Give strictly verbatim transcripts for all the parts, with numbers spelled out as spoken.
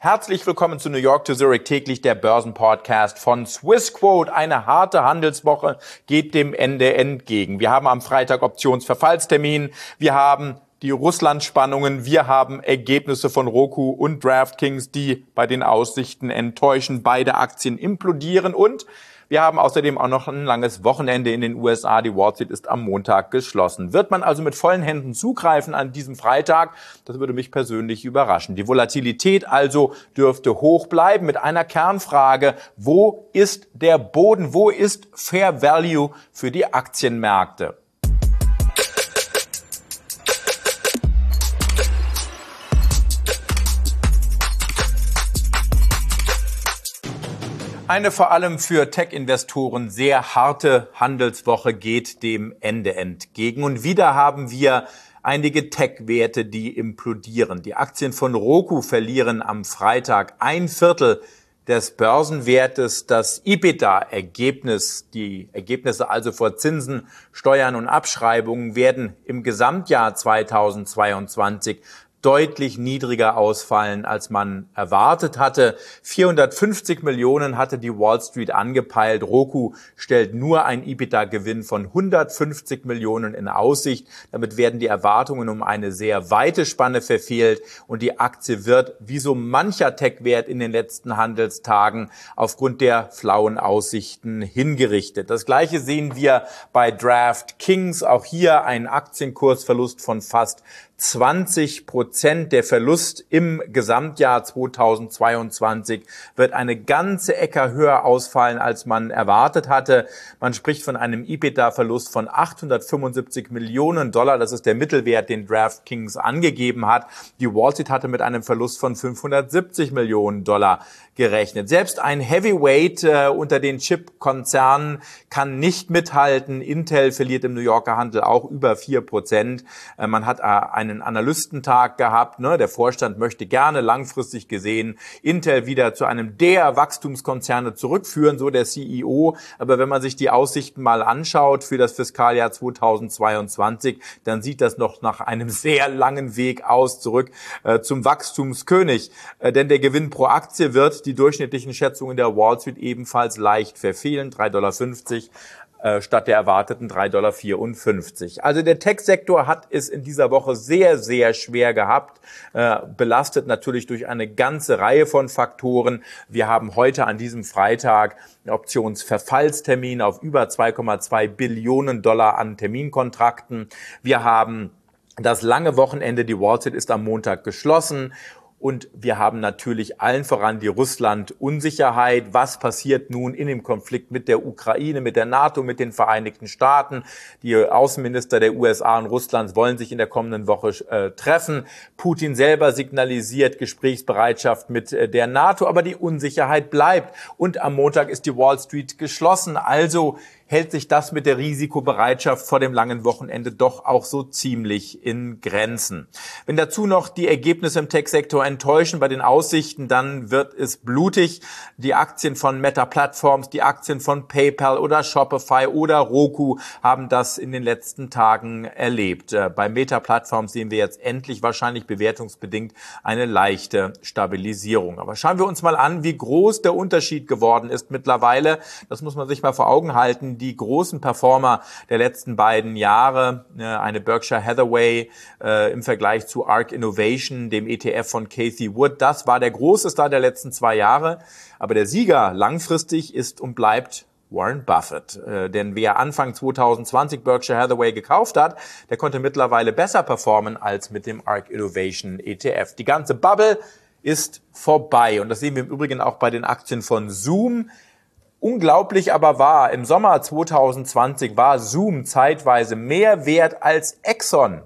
Herzlich willkommen zu New York to Zurich, täglich der Börsenpodcast von Swissquote. Eine harte Handelswoche geht dem Ende entgegen. Wir haben am Freitag Optionsverfallstermin, wir haben die Russland-Spannungen, wir haben Ergebnisse von Roku und DraftKings, die bei den Aussichten enttäuschen, beide Aktien implodieren und wir haben außerdem auch noch ein langes Wochenende in den U S A. Die Wall Street ist am Montag geschlossen. Wird man also mit vollen Händen zugreifen an diesem Freitag? Das würde mich persönlich überraschen. Die Volatilität also dürfte hoch bleiben mit einer Kernfrage. Wo ist der Boden? Wo ist Fair Value für die Aktienmärkte? Eine vor allem für Tech-Investoren sehr harte Handelswoche geht dem Ende entgegen. Und wieder haben wir einige Tech-Werte, die implodieren. Die Aktien von Roku verlieren am Freitag ein Viertel des Börsenwertes. Das EBITDA-Ergebnis, die Ergebnisse also vor Zinsen, Steuern und Abschreibungen, werden im Gesamtjahr zweitausendzweiundzwanzig deutlich niedriger ausfallen, als man erwartet hatte. vierhundertfünfzig Millionen hatte die Wall Street angepeilt. Roku stellt nur ein EBITDA-Gewinn von hundertfünfzig Millionen in Aussicht. Damit werden die Erwartungen um eine sehr weite Spanne verfehlt und die Aktie wird, wie so mancher Tech-Wert in den letzten Handelstagen, aufgrund der flauen Aussichten hingerichtet. Das Gleiche sehen wir bei DraftKings. Auch hier ein Aktienkursverlust von fast zwanzig Prozent. Der Verlust im Gesamtjahr zweitausendzweiundzwanzig wird eine ganze Ecke höher ausfallen, als man erwartet hatte. Man spricht von einem EBITDA-Verlust von achthundertfünfundsiebzig Millionen Dollar. Das ist der Mittelwert, den DraftKings angegeben hat. Die Wall Street hatte mit einem Verlust von fünfhundertsiebzig Millionen Dollar gerechnet. Selbst ein Heavyweight äh, unter den Chip-Konzernen kann nicht mithalten. Intel verliert im New Yorker Handel auch über vier Prozent. Äh, man hat äh, einen Analystentag gehabt. Ne? Der Vorstand möchte gerne langfristig gesehen Intel wieder zu einem der Wachstumskonzerne zurückführen, so der C E O. Aber wenn man sich die Aussichten mal anschaut für das Fiskaljahr zweitausendzweiundzwanzig, dann sieht das noch nach einem sehr langen Weg aus zurück äh, zum Wachstumskönig. Äh, denn der Gewinn pro Aktie wird die durchschnittlichen Schätzungen der Wall Street ebenfalls leicht verfehlen, drei Komma fünfzig Dollar äh, statt der erwarteten drei Komma vierundfünfzig Dollar. Also der Tech-Sektor hat es in dieser Woche sehr, sehr schwer gehabt, äh, belastet natürlich durch eine ganze Reihe von Faktoren. Wir haben heute an diesem Freitag einen Optionsverfallstermin auf über zwei Komma zwei Billionen Dollar an Terminkontrakten. Wir haben das lange Wochenende, die Wall Street ist am Montag geschlossen. Und wir haben natürlich allen voran die Russland-Unsicherheit. Was passiert nun in dem Konflikt mit der Ukraine, mit der NATO, mit den Vereinigten Staaten? Die Außenminister der U S A und Russlands wollen sich in der kommenden Woche äh, treffen. Putin selber signalisiert Gesprächsbereitschaft mit äh, der NATO, aber die Unsicherheit bleibt. Und am Montag ist die Wall Street geschlossen. Also hält sich das mit der Risikobereitschaft vor dem langen Wochenende doch auch so ziemlich in Grenzen. Wenn dazu noch die Ergebnisse im Tech-Sektor enttäuschen bei den Aussichten, dann wird es blutig. Die Aktien von Meta Platforms, die Aktien von PayPal oder Shopify oder Roku haben das in den letzten Tagen erlebt. Bei Meta Platforms sehen wir jetzt endlich wahrscheinlich bewertungsbedingt eine leichte Stabilisierung. Aber schauen wir uns mal an, wie groß der Unterschied geworden ist mittlerweile. Das muss man sich mal vor Augen halten. Die großen Performer der letzten beiden Jahre, eine Berkshire Hathaway äh, im Vergleich zu ARK Innovation, dem E T F von Cathie Wood, das war der große Star der letzten zwei Jahre. Aber der Sieger langfristig ist und bleibt Warren Buffett. Äh, denn wer Anfang zweitausendzwanzig Berkshire Hathaway gekauft hat, der konnte mittlerweile besser performen als mit dem ARK Innovation E T F. Die ganze Bubble ist vorbei. Und das sehen wir im Übrigen auch bei den Aktien von Zoom. Unglaublich aber wahr, im Sommer zweitausendzwanzig war Zoom zeitweise mehr wert als Exxon.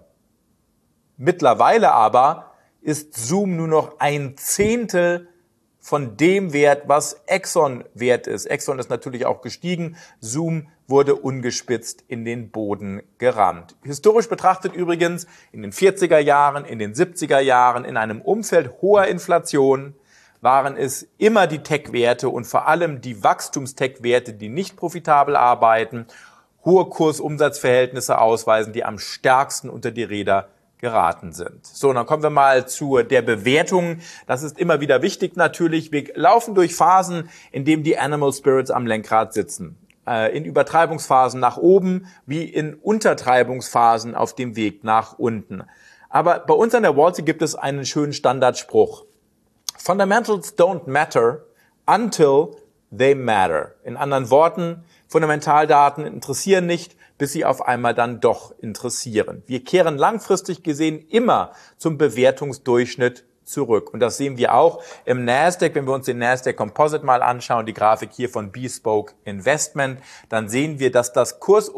Mittlerweile aber ist Zoom nur noch ein Zehntel von dem Wert, was Exxon wert ist. Exxon ist natürlich auch gestiegen, Zoom wurde ungespitzt in den Boden gerammt. Historisch betrachtet übrigens in den vierziger Jahren, in den siebziger Jahren, in einem Umfeld hoher Inflation, waren es immer die Tech-Werte und vor allem die Wachstums-Tech-Werte, die nicht profitabel arbeiten, hohe Kurs-Umsatz-Verhältnisse ausweisen, die am stärksten unter die Räder geraten sind. So, dann kommen wir mal zu der Bewertung. Das ist immer wieder wichtig natürlich. Wir laufen durch Phasen, in denen die Animal Spirits am Lenkrad sitzen. In Übertreibungsphasen nach oben, wie in Untertreibungsphasen auf dem Weg nach unten. Aber bei uns an der Wall Street gibt es einen schönen Standardspruch. Fundamentals don't matter until they matter. In anderen Worten, Fundamentaldaten interessieren nicht, bis sie auf einmal dann doch interessieren. Wir kehren langfristig gesehen immer zum Bewertungsdurchschnitt zurück. Und das sehen wir auch im Nasdaq. Wenn wir uns den Nasdaq Composite mal anschauen, die Grafik hier von Bespoke Investment, dann sehen wir, dass das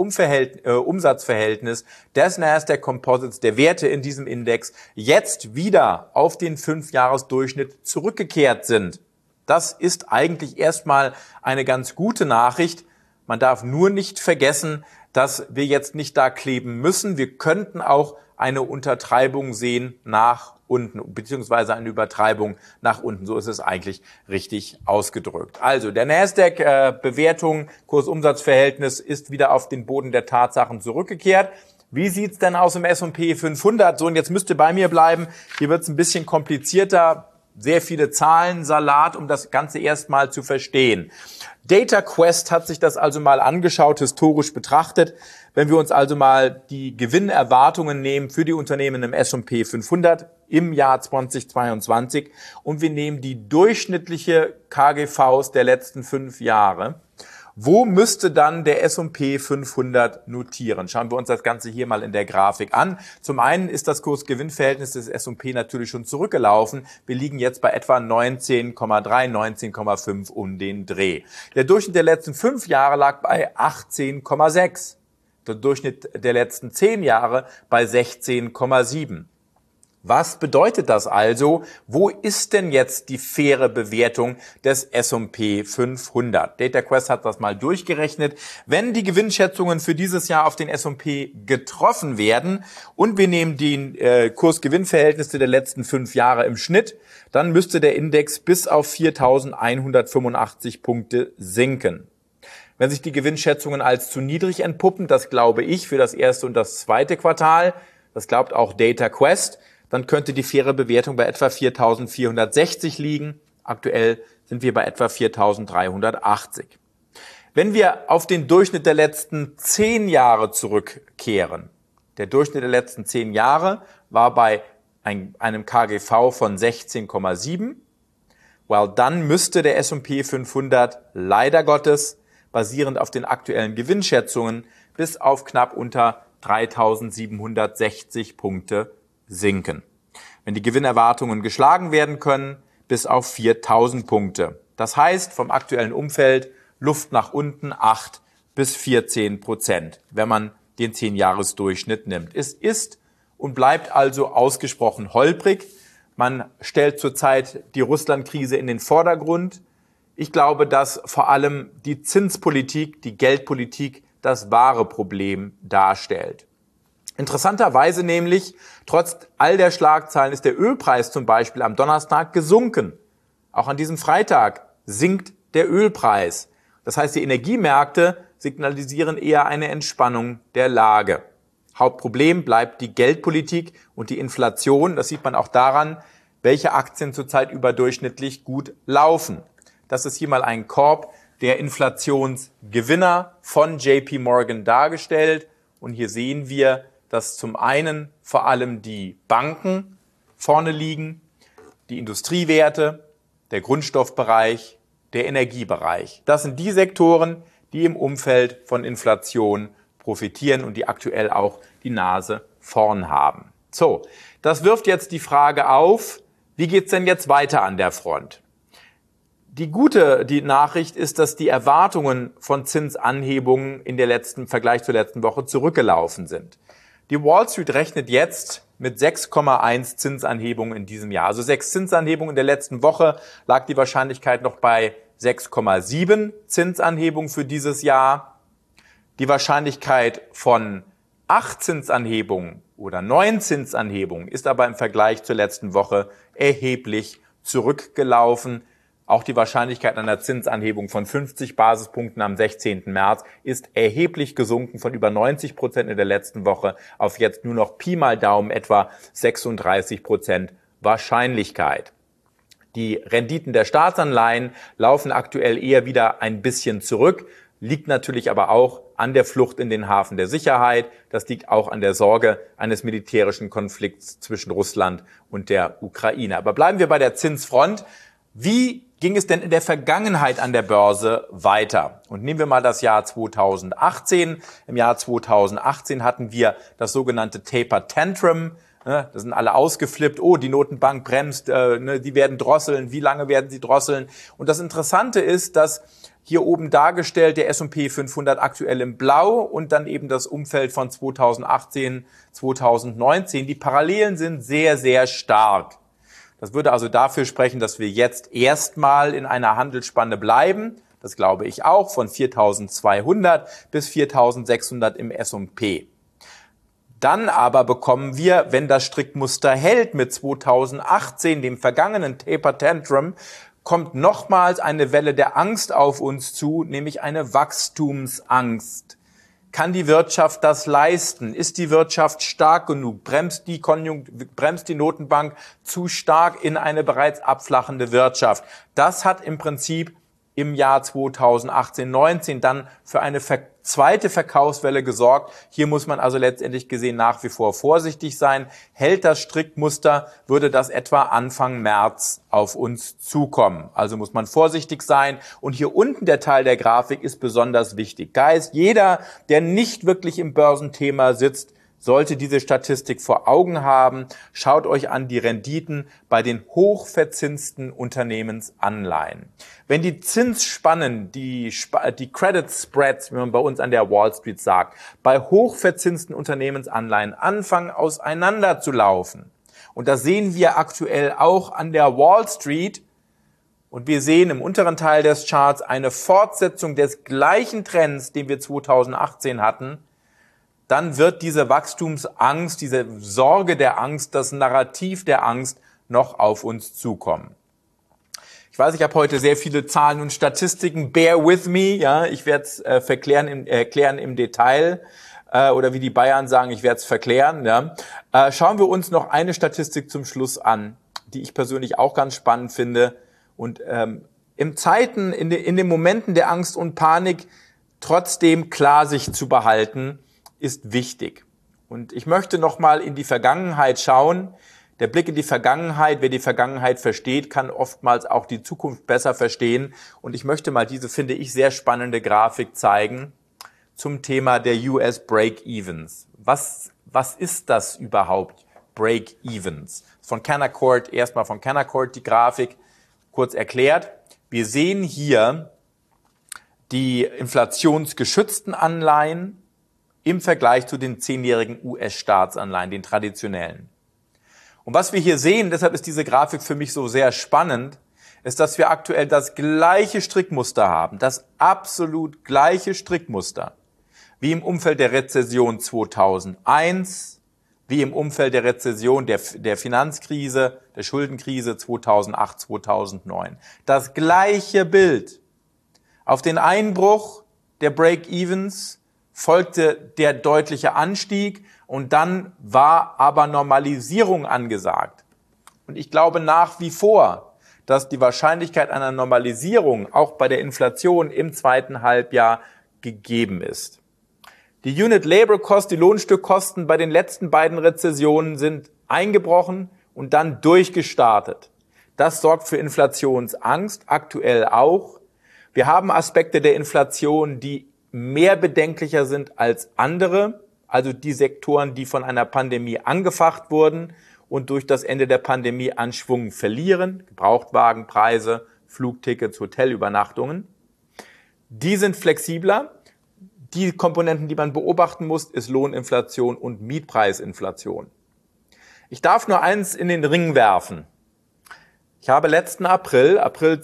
Kurs-Umsatz-Verhältnis des Nasdaq Composites, der Werte in diesem Index, jetzt wieder auf den fünf-Jahres-Durchschnitt zurückgekehrt sind. Das ist eigentlich erstmal eine ganz gute Nachricht. Man darf nur nicht vergessen, dass wir jetzt nicht da kleben müssen. Wir könnten auch eine Untertreibung sehen nach unten, beziehungsweise eine Übertreibung nach unten. So ist es eigentlich richtig ausgedrückt. Also der Nasdaq-Bewertung, äh, Kurs-Umsatz-Verhältnis ist wieder auf den Boden der Tatsachen zurückgekehrt. Wie sieht's denn aus im S und P fünfhundert? So, und jetzt müsst ihr bei mir bleiben. Hier wird's ein bisschen komplizierter. Sehr viele Zahlen, Salat, um das Ganze erstmal zu verstehen. DataQuest hat sich das also mal angeschaut, historisch betrachtet. Wenn wir uns also mal die Gewinnerwartungen nehmen für die Unternehmen im S und P fünfhundert im Jahr zweitausendzweiundzwanzig und wir nehmen die durchschnittliche K G Vs der letzten fünf Jahre, wo müsste dann der S und P fünfhundert notieren? Schauen wir uns das Ganze hier mal in der Grafik an. Zum einen ist das Kurs-Gewinn-Verhältnis des S und P natürlich schon zurückgelaufen. Wir liegen jetzt bei etwa neunzehn Komma drei, neunzehn Komma fünf um den Dreh. Der Durchschnitt der letzten fünf Jahre lag bei achtzehn Komma sechs. Der Durchschnitt der letzten zehn Jahre bei sechzehn Komma sieben. Was bedeutet das also? Wo ist denn jetzt die faire Bewertung des S und P fünfhundert? DataQuest hat das mal durchgerechnet. Wenn die Gewinnschätzungen für dieses Jahr auf den S und P getroffen werden und wir nehmen die äh, Kurs-Gewinn-Verhältnisse der letzten fünf Jahre im Schnitt, dann müsste der Index bis auf viertausendeinhundertfünfundachtzig Punkte sinken. Wenn sich die Gewinnschätzungen als zu niedrig entpuppen, das glaube ich für das erste und das zweite Quartal, das glaubt auch DataQuest, dann könnte die faire Bewertung bei etwa viertausendvierhundertsechzig liegen. Aktuell sind wir bei etwa viertausenddreihundertachtzig. Wenn wir auf den Durchschnitt der letzten zehn Jahre zurückkehren, der Durchschnitt der letzten zehn Jahre war bei einem K G V von sechzehn Komma sieben, well, dann müsste der S und P fünfhundert leider Gottes, basierend auf den aktuellen Gewinnschätzungen, bis auf knapp unter dreitausendsiebenhundertsechzig Punkte sinken. Wenn die Gewinnerwartungen geschlagen werden können, bis auf viertausend Punkte. Das heißt, vom aktuellen Umfeld Luft nach unten acht bis vierzehn Prozent, wenn man den zehn-Jahres-Durchschnitt nimmt. Es ist und bleibt also ausgesprochen holprig. Man stellt zurzeit die Russland-Krise in den Vordergrund. Ich glaube, dass vor allem die Zinspolitik, die Geldpolitik das wahre Problem darstellt. Interessanterweise nämlich, trotz all der Schlagzeilen ist der Ölpreis zum Beispiel am Donnerstag gesunken. Auch an diesem Freitag sinkt der Ölpreis. Das heißt, die Energiemärkte signalisieren eher eine Entspannung der Lage. Hauptproblem bleibt die Geldpolitik und die Inflation. Das sieht man auch daran, welche Aktien zurzeit überdurchschnittlich gut laufen. Das ist hier mal ein Korb der Inflationsgewinner von J P Morgan dargestellt. Und hier sehen wir, dass zum einen vor allem die Banken vorne liegen, die Industriewerte, der Grundstoffbereich, der Energiebereich. Das sind die Sektoren, die im Umfeld von Inflation profitieren und die aktuell auch die Nase vorn haben. So, das wirft jetzt die Frage auf, wie geht's denn jetzt weiter an der Front? Die gute die Nachricht ist, dass die Erwartungen von Zinsanhebungen in der letzten Vergleich zur letzten Woche zurückgelaufen sind. Die Wall Street rechnet jetzt mit sechs Komma eins Zinsanhebungen in diesem Jahr. Also sechs Zinsanhebungen in der letzten Woche lag die Wahrscheinlichkeit noch bei sechs Komma sieben Zinsanhebungen für dieses Jahr. Die Wahrscheinlichkeit von acht Zinsanhebungen oder neun Zinsanhebungen ist aber im Vergleich zur letzten Woche erheblich zurückgelaufen. Auch die Wahrscheinlichkeit einer Zinsanhebung von fünfzig Basispunkten am sechzehnten März ist erheblich gesunken von über neunzig Prozent in der letzten Woche auf jetzt nur noch Pi mal Daumen etwa sechsunddreißig Prozent Wahrscheinlichkeit. Die Renditen der Staatsanleihen laufen aktuell eher wieder ein bisschen zurück, liegt natürlich aber auch an der Flucht in den Hafen der Sicherheit. Das liegt auch an der Sorge eines militärischen Konflikts zwischen Russland und der Ukraine. Aber bleiben wir bei der Zinsfront. Wie ging es denn in der Vergangenheit an der Börse weiter? Und nehmen wir mal das Jahr zweitausendachtzehn. Im Jahr zweitausendachtzehn hatten wir das sogenannte Taper Tantrum. Da sind alle ausgeflippt. Oh, die Notenbank bremst, äh, die werden drosseln. Wie lange werden sie drosseln? Und das Interessante ist, dass hier oben dargestellt der S und P fünfhundert aktuell in Blau und dann eben das Umfeld von zweitausendachtzehn, zweitausendneunzehn. Die Parallelen sind sehr, sehr stark. Das würde also dafür sprechen, dass wir jetzt erstmal in einer Handelsspanne bleiben. Das glaube ich auch, von viertausendzweihundert bis viertausendsechshundert im S und P. Dann aber bekommen wir, wenn das Strickmuster hält mit zweitausendachtzehn, dem vergangenen Taper Tantrum, kommt nochmals eine Welle der Angst auf uns zu, nämlich eine Wachstumsangst. Kann die Wirtschaft das leisten? Ist die Wirtschaft stark genug? Bremst die Konjunkt- bremst die Notenbank zu stark in eine bereits abflachende Wirtschaft? Das hat im Prinzip im Jahr zweitausendachtzehn neunzehn dann für eine ver- zweite Verkaufswelle gesorgt. Hier muss man also letztendlich gesehen nach wie vor vorsichtig sein. Hält das Strickmuster, würde das etwa Anfang März auf uns zukommen. Also muss man vorsichtig sein. Und hier unten der Teil der Grafik ist besonders wichtig. Da ist jeder, der nicht wirklich im Börsenthema sitzt, sollte diese Statistik vor Augen haben. Schaut euch an die Renditen bei den hochverzinsten Unternehmensanleihen. Wenn die Zinsspannen, die, die Credit Spreads, wie man bei uns an der Wall Street sagt, bei hochverzinsten Unternehmensanleihen anfangen auseinander zu laufen, und das sehen wir aktuell auch an der Wall Street, und wir sehen im unteren Teil des Charts eine Fortsetzung des gleichen Trends, den wir zweitausendachtzehn hatten, dann wird diese Wachstumsangst, diese Sorge der Angst, das Narrativ der Angst noch auf uns zukommen. Ich weiß, ich habe heute sehr viele Zahlen und Statistiken. Bear with me, ja, ich werde es äh, verklären im, erklären im Detail äh, oder wie die Bayern sagen, ich werde es verklären. Ja. Äh, schauen wir uns noch eine Statistik zum Schluss an, die ich persönlich auch ganz spannend finde und ähm, in Zeiten, in, de, in den Momenten der Angst und Panik trotzdem klar sich zu behalten, ist wichtig. Und ich möchte nochmal in die Vergangenheit schauen. Der Blick in die Vergangenheit, wer die Vergangenheit versteht, kann oftmals auch die Zukunft besser verstehen. Und ich möchte mal diese, finde ich, sehr spannende Grafik zeigen zum Thema der U S Break-Evens. Was, was ist das überhaupt, Break-Evens? Von Canaccord, erstmal von Canaccord die Grafik kurz erklärt. Wir sehen hier die inflationsgeschützten Anleihen im Vergleich zu den zehnjährigen U S-Staatsanleihen, den traditionellen. Und was wir hier sehen, deshalb ist diese Grafik für mich so sehr spannend, ist, dass wir aktuell das gleiche Strickmuster haben, das absolut gleiche Strickmuster, wie im Umfeld der Rezession zweitausendeins, wie im Umfeld der Rezession der, der Finanzkrise, der Schuldenkrise zweitausendacht, zweitausendneun. Das gleiche Bild. Auf den Einbruch der Break-Evens folgte der deutliche Anstieg und dann war aber Normalisierung angesagt. Und ich glaube nach wie vor, dass die Wahrscheinlichkeit einer Normalisierung auch bei der Inflation im zweiten Halbjahr gegeben ist. Die Unit Labor Cost, die Lohnstückkosten bei den letzten beiden Rezessionen sind eingebrochen und dann durchgestartet. Das sorgt für Inflationsangst, aktuell auch. Wir haben Aspekte der Inflation, die mehr bedenklicher sind als andere, also die Sektoren, die von einer Pandemie angefacht wurden und durch das Ende der Pandemie an Schwung verlieren, Gebrauchtwagenpreise, Flugtickets, Hotelübernachtungen. Die sind flexibler. Die Komponenten, die man beobachten muss, ist Lohninflation und Mietpreisinflation. Ich darf nur eins in den Ring werfen. Ich habe letzten April, April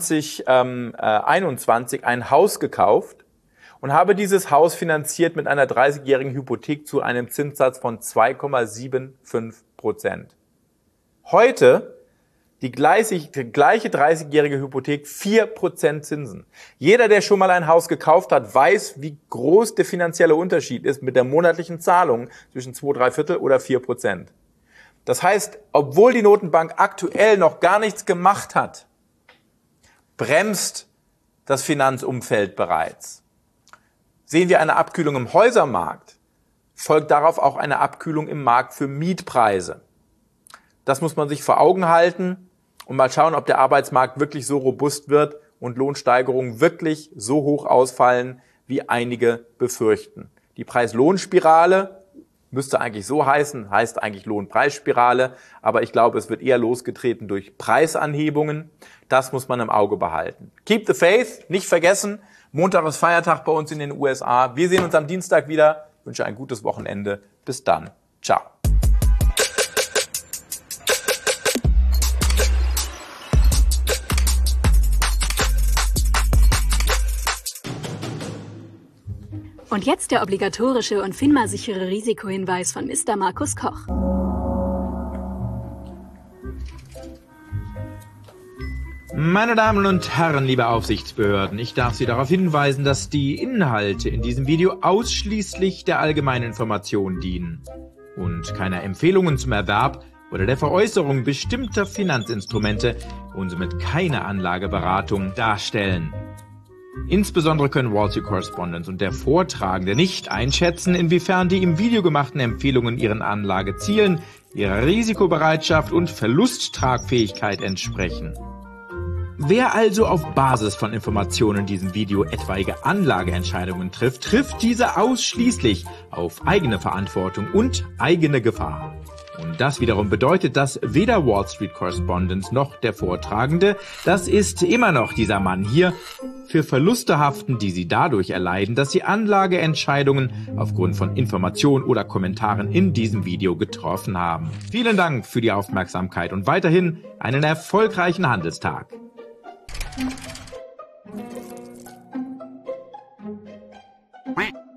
zweitausendeinundzwanzig, ein Haus gekauft und habe dieses Haus finanziert mit einer dreißigjährigen Hypothek zu einem Zinssatz von zwei Komma fünfundsiebzig Prozent. Heute, Die gleiche, die gleiche dreißigjährige Hypothek, vier Prozent Zinsen. Jeder, der schon mal ein Haus gekauft hat, weiß, wie groß der finanzielle Unterschied ist mit der monatlichen Zahlung zwischen zwei, drei Viertel oder vier Prozent. Das heißt, obwohl die Notenbank aktuell noch gar nichts gemacht hat, bremst das Finanzumfeld bereits. Sehen wir eine Abkühlung im Häusermarkt, folgt darauf auch eine Abkühlung im Markt für Mietpreise. Das muss man sich vor Augen halten und mal schauen, ob der Arbeitsmarkt wirklich so robust wird und Lohnsteigerungen wirklich so hoch ausfallen, wie einige befürchten. Die Preis-Lohn-Spirale müsste eigentlich so heißen, heißt eigentlich Lohn-Preis-Spirale, aber ich glaube, es wird eher losgetreten durch Preisanhebungen. Das muss man im Auge behalten. Keep the faith, nicht vergessen, Montag ist Feiertag bei uns in den U S A. Wir sehen uns am Dienstag wieder. Ich wünsche ein gutes Wochenende. Bis dann. Ciao. Und jetzt der obligatorische und FINMA-sichere Risikohinweis von Mister Markus Koch. Meine Damen und Herren, liebe Aufsichtsbehörden, ich darf Sie darauf hinweisen, dass die Inhalte in diesem Video ausschließlich der allgemeinen Information dienen und keiner Empfehlungen zum Erwerb oder der Veräußerung bestimmter Finanzinstrumente und somit keine Anlageberatung darstellen. Insbesondere können Wall Street Correspondent und der Vortragende nicht einschätzen, inwiefern die im Video gemachten Empfehlungen ihren Anlagezielen, ihrer Risikobereitschaft und Verlusttragfähigkeit entsprechen. Wer also auf Basis von Informationen in diesem Video etwaige Anlageentscheidungen trifft, trifft diese ausschließlich auf eigene Verantwortung und eigene Gefahr. Und das wiederum bedeutet, dass weder Wall Street Correspondent noch der Vortragende, das ist immer noch dieser Mann hier, für Verluste haften, die sie dadurch erleiden, dass sie Anlageentscheidungen aufgrund von Informationen oder Kommentaren in diesem Video getroffen haben. Vielen Dank für die Aufmerksamkeit und weiterhin einen erfolgreichen Handelstag. Quack.